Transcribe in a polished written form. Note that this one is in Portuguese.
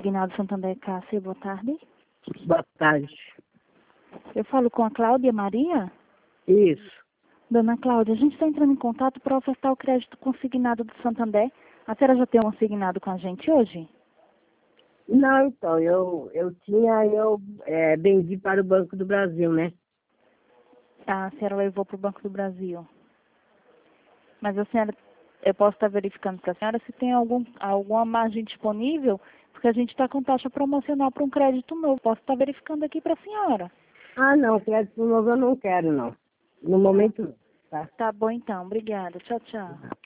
Consignado Santander Cássia, boa tarde. Boa tarde. Eu falo com a Cláudia Maria? Isso. Dona Cláudia, a gente está entrando em contato para ofertar o crédito consignado do Santander. A senhora já tem um consignado com a gente hoje? Não, então, eu vendi para o Banco do Brasil, né? A senhora levou para o Banco do Brasil. Mas a senhora, eu posso estar verificando para a senhora se tem alguma margem disponível, porque a gente está com taxa promocional para um crédito novo. Posso estar verificando aqui para a senhora. Ah, não, crédito novo eu não quero, não. No momento, não, tá? Tá bom então, obrigada. Tchau, tchau.